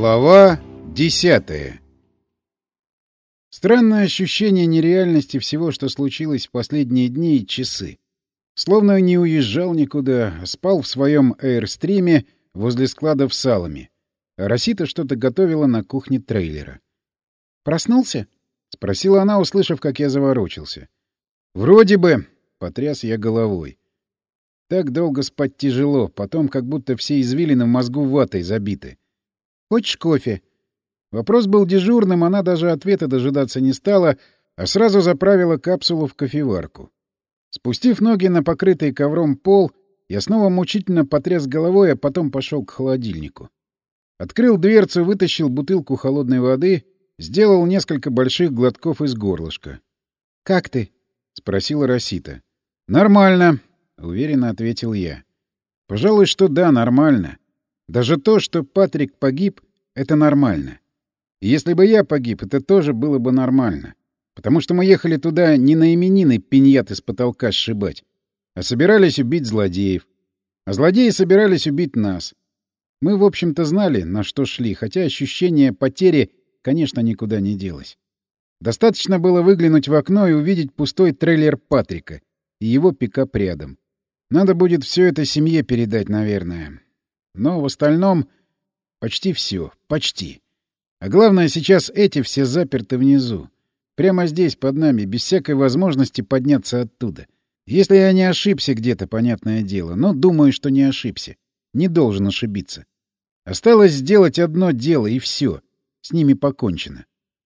Глава 10. Странное ощущение нереальности всего, что случилось в последние дни и часы. Словно не уезжал никуда, а спал в своем эйрстриме возле складов с салами. А Росита что-то готовила на кухне трейлера. «Проснулся?» — спросила она, услышав, как я заворочился. «Вроде бы», — потряс я головой. Так долго спать тяжело, потом как будто все извилины в мозгу ватой забиты. «Хочешь кофе?» Вопрос был дежурным, она даже ответа дожидаться не стала, а сразу заправила капсулу в кофеварку. Спустив ноги на покрытый ковром пол, я снова мучительно потряс головой, а потом пошел к холодильнику. Открыл дверцу, вытащил бутылку холодной воды, сделал несколько больших глотков из горлышка. «Как ты?» — спросила Росита. «Нормально», — уверенно ответил я. «Пожалуй, что да, нормально. Даже то, что Патрик погиб, — это нормально. И если бы я погиб, это тоже было бы нормально. Потому что мы ехали туда не на именины пиньяты с потолка сшибать, а собирались убить злодеев. А злодеи собирались убить нас. Мы, в общем-то, знали, на что шли, хотя ощущение потери, конечно, никуда не делось. Достаточно было выглянуть в окно и увидеть пустой трейлер Патрика и его пикап рядом. Надо будет все это семье передать, наверное. Но в остальном почти все. Почти. А главное, сейчас эти все заперты внизу. Прямо здесь, под нами, без всякой возможности подняться оттуда. Если я не ошибся где-то, понятное дело, но думаю, что не ошибся. Не должен ошибиться. Осталось сделать одно дело, и все. С ними покончено.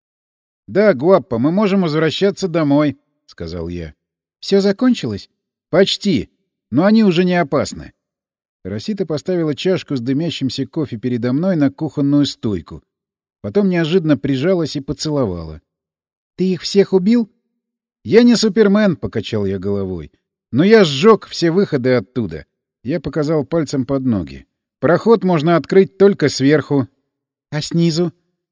— Да, Гуаппа, мы можем возвращаться домой, — сказал я. — Все закончилось? — Почти. Но они уже не опасны. Росита поставила чашку с дымящимся кофе передо мной на кухонную стойку. Потом неожиданно прижалась и поцеловала. — Ты их всех убил? — Я не Супермен, — покачал я головой. — Но я сжег все выходы оттуда. Я показал пальцем под ноги. Проход можно открыть только сверху. — А снизу?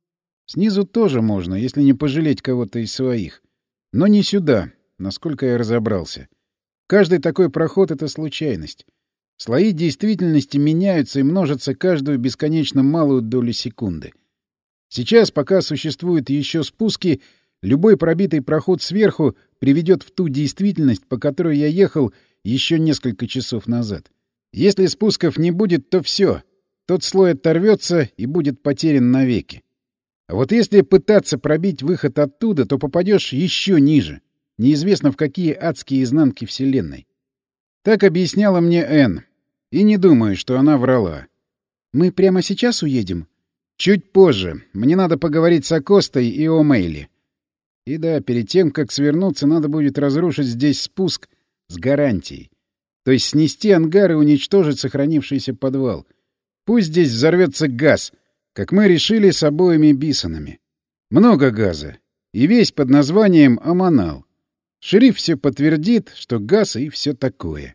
— Снизу тоже можно, если не пожалеть кого-то из своих. Но не сюда, насколько я разобрался. Каждый такой проход — это случайность. Слои действительности меняются и множатся каждую бесконечно малую долю секунды. Сейчас, пока существуют еще спуски, любой пробитый проход сверху приведет в ту действительность, по которой я ехал еще несколько часов назад. Если спусков не будет, то все. Тот слой оторвется и будет потерян навеки. А вот если пытаться пробить выход оттуда, то попадешь еще ниже. Неизвестно, в какие адские изнанки Вселенной. Так объясняла мне Энн. И не думаю, что она врала. «Мы прямо сейчас уедем?» «Чуть позже. Мне надо поговорить с Акостой и О'Мейли. И да, перед тем, как свернуться, надо будет разрушить здесь спуск с гарантией. То есть снести ангар и уничтожить сохранившийся подвал. Пусть здесь взорвется газ, как мы решили с обоими Бисонами. Много газа. И весь под названием Аманал. Шериф все подтвердит, что газ и все такое».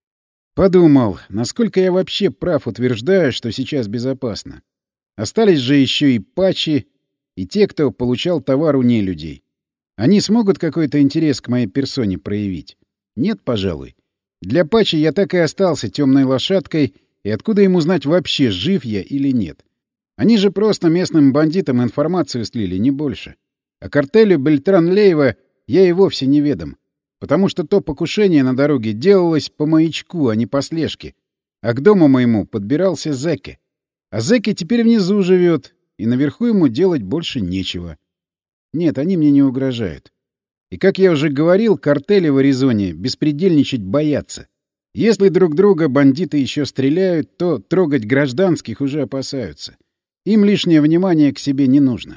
Подумал, насколько я вообще прав, утверждая, что сейчас безопасно. Остались же еще и патчи, и те, кто получал товар у нелюдей. Они смогут какой-то интерес к моей персоне проявить? Нет, пожалуй. Для патчи я так и остался темной лошадкой, и откуда им узнать вообще, жив я или нет? Они же просто местным бандитам информацию слили, не больше. А картелю Бельтран-Лейва я и вовсе не ведом. Потому что то покушение на дороге делалось по маячку, а не по слежке. А к дому моему подбирался зэки. А зэки теперь внизу живет, и наверху ему делать больше нечего. Нет, они мне не угрожают. И, как я уже говорил, картели в Аризоне беспредельничать боятся. Если друг друга бандиты еще стреляют, то трогать гражданских уже опасаются. Им лишнее внимание к себе не нужно.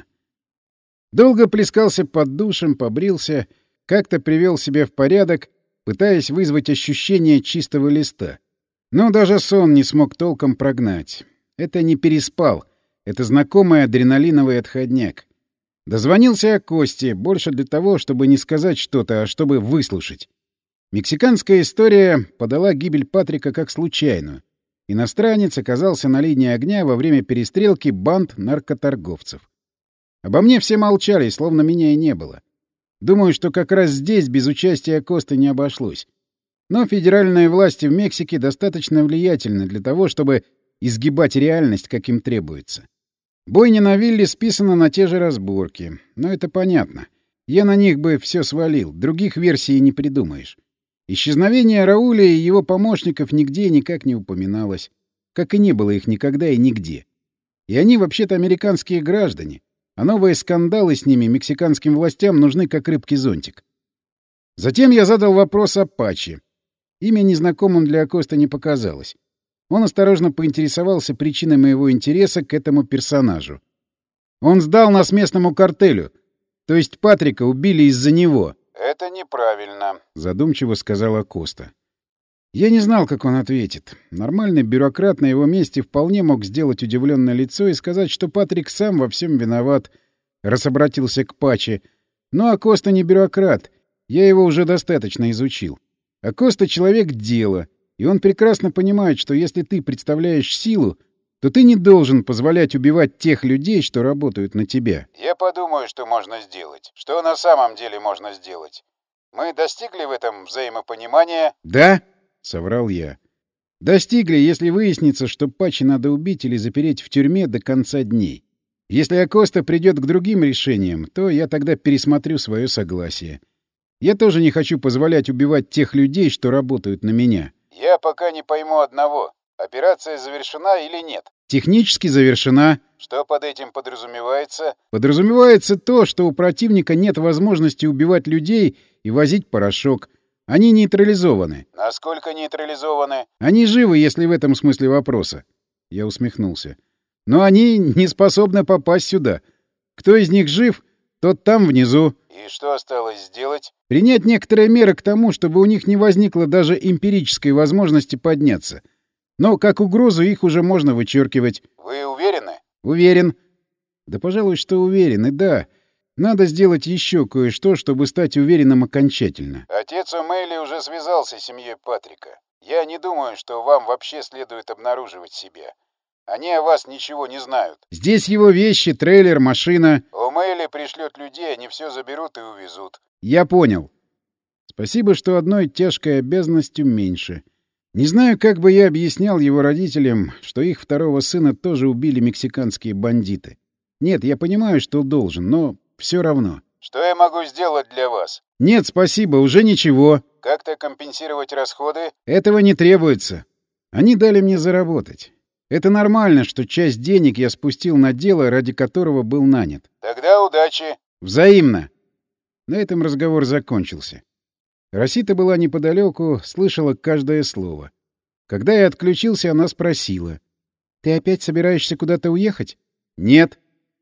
Долго плескался под душем, побрился, как-то привел себя в порядок, пытаясь вызвать ощущение чистого листа. Но даже сон не смог толком прогнать. Это не переспал. Это знакомый адреналиновый отходняк. Дозвонился о Косте, больше для того, чтобы не сказать что-то, а чтобы выслушать. Мексиканская история подала гибель Патрика как случайную. Иностранец оказался на линии огня во время перестрелки банд наркоторговцев. Обо мне все молчали, словно меня и не было. Думаю, что как раз здесь без участия Косты не обошлось. Но федеральные власти в Мексике достаточно влиятельны для того, чтобы изгибать реальность, как им требуется. Бойня на вилле списана на те же разборки. Но это понятно. Я на них бы все свалил. Других версий не придумаешь. Исчезновение Рауля и его помощников нигде никак не упоминалось. Как и не было их никогда и нигде. И они вообще-то американские граждане. А новые скандалы с ними мексиканским властям нужны как рыбке зонтик. Затем я задал вопрос Апачи. Имя незнакомым для Акоста не показалось. Он осторожно поинтересовался причиной моего интереса к этому персонажу. Он сдал нас местному картелю. То есть Патрика убили из-за него. «Это неправильно», — задумчиво сказал Акоста. Я не знал, как он ответит. Нормальный бюрократ на его месте вполне мог сделать удивленное лицо и сказать, что Патрик сам во всем виноват, раз обратился к Паче. Но Акоста не бюрократ. Я его уже достаточно изучил. Акоста — человек дела, и он прекрасно понимает, что если ты представляешь силу, то ты не должен позволять убивать тех людей, что работают на тебя. «Я подумаю, что можно сделать. Что на самом деле можно сделать. Мы достигли в этом взаимопонимания?» «Да», — соврал я. «Достигли, если выяснится, что Пачи надо убить или запереть в тюрьме до конца дней. Если Акоста придет к другим решениям, то я тогда пересмотрю свое согласие. Я тоже не хочу позволять убивать тех людей, что работают на меня». «Я пока не пойму одного. Операция завершена или нет?» «Технически завершена». «Что под этим подразумевается?» «Подразумевается то, что у противника нет возможности убивать людей и возить порошок. Они нейтрализованы». «Насколько нейтрализованы?» «Они живы, если в этом смысле вопроса». Я усмехнулся. «Но они не способны попасть сюда. Кто из них жив, тот там внизу». «И что осталось сделать?» «Принять некоторые меры к тому, чтобы у них не возникло даже эмпирической возможности подняться. Но как угрозу их уже можно вычеркивать». «Вы уверены?» «Уверен». «Да, пожалуй, что уверен, и да. Надо сделать еще кое-что, чтобы стать уверенным окончательно». «Отец у Мэйли уже связался с семьей Патрика. Я не думаю, что вам вообще следует обнаруживать себя. Они о вас ничего не знают». «Здесь его вещи, трейлер, машина». «У Мэйли пришлет людей, они все заберут и увезут». «Я понял. Спасибо, что одной тяжкой обязанностью меньше. Не знаю, как бы я объяснял его родителям, что их второго сына тоже убили мексиканские бандиты. Нет, я понимаю, что должен, но все равно». «Что я могу сделать для вас?» «Нет, спасибо, уже ничего». «Как-то компенсировать расходы?» «Этого не требуется. Они дали мне заработать. Это нормально, что часть денег я спустил на дело, ради которого был нанят». «Тогда удачи». «Взаимно». На этом разговор закончился. Росита была неподалеку, слышала каждое слово. Когда я отключился, она спросила. «Ты опять собираешься куда-то уехать?» «Нет».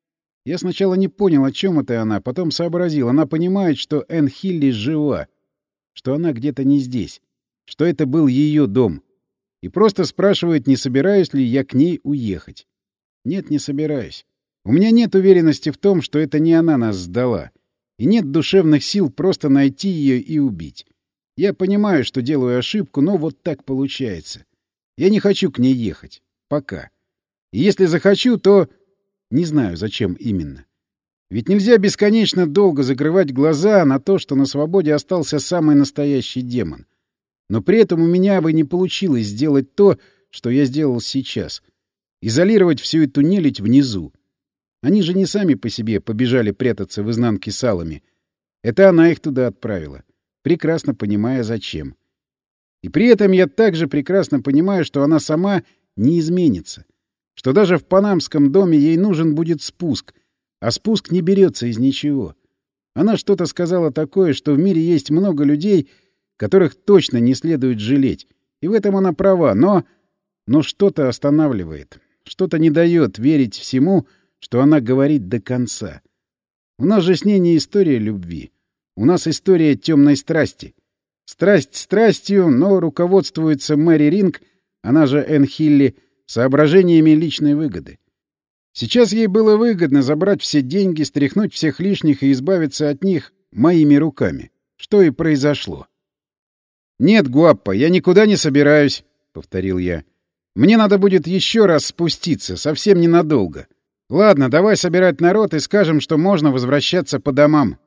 Я сначала не понял, о чем это она, потом сообразил. Она понимает, что Энн Хилли жива, что она где-то не здесь, что это был ее дом. И просто спрашивает, не собираюсь ли я к ней уехать. Нет, не собираюсь. У меня нет уверенности в том, что это не она нас сдала. И нет душевных сил просто найти ее и убить. Я понимаю, что делаю ошибку, но вот так получается. Я не хочу к ней ехать. Пока. И если захочу, то... Не знаю, зачем именно. Ведь нельзя бесконечно долго закрывать глаза на то, что на свободе остался самый настоящий демон. Но при этом у меня бы не получилось сделать то, что я сделал сейчас. Изолировать всю эту нелюдь внизу. Они же не сами по себе побежали прятаться в изнанке салами. Это она их туда отправила, прекрасно понимая, зачем. И при этом я также прекрасно понимаю, что она сама не изменится. Что даже в панамском доме ей нужен будет спуск, а спуск не берется из ничего. Она что-то сказала такое, что в мире есть много людей, которых точно не следует жалеть. И в этом она права, но что-то останавливает, что-то не дает верить всему, что она говорит до конца. У нас же с ней не история любви. У нас история темной страсти. Страсть страстью, но руководствуется Мэри Ринг, она же Энн Хилли, соображениями личной выгоды. Сейчас ей было выгодно забрать все деньги, стряхнуть всех лишних и избавиться от них моими руками. Что и произошло. «Нет, Гуаппа, я никуда не собираюсь», — повторил я. «Мне надо будет еще раз спуститься, совсем ненадолго. Ладно, давай собирать народ и скажем, что можно возвращаться по домам».